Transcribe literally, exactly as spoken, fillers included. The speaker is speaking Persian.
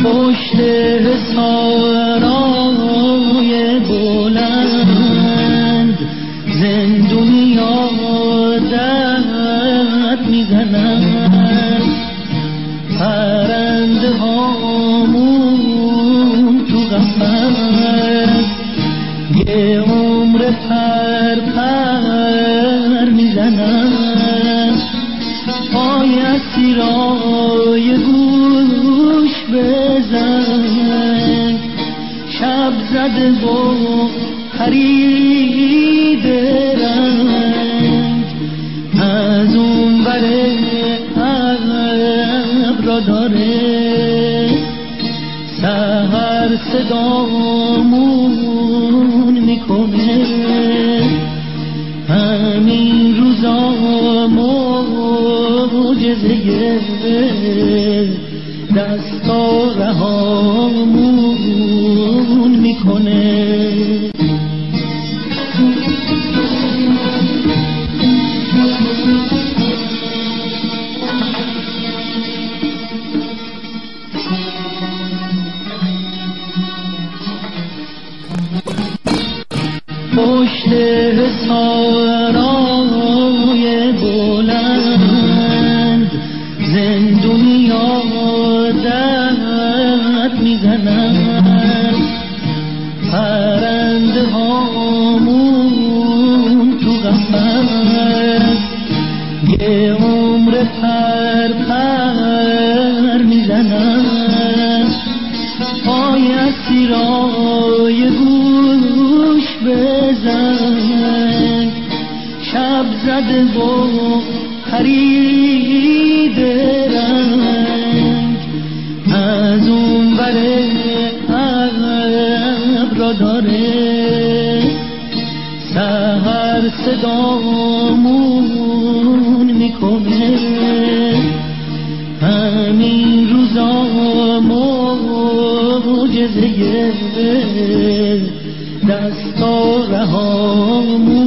پشت سارای بلند زندونیا دست میزنن، پرنده هامون تو قفس یه عمر پر پر میزنن. پای اسیرای گوش بزن، شب زده و خرید رنگ، از اون بره ابرا داره سحر صدامون میکنه. همین روزا معجزه دستا رهامون میکنه. پشت سارای بلند زندونیا دست میزنن، پرنده هامون تو قفس یه عمر پر پر میزنن. پای اسیرای گوش بزن، شب زده و خرید رنگ، از اون بره ابرا داره سحر صدامون میکنه. همین روزا معجزه دستا رهامون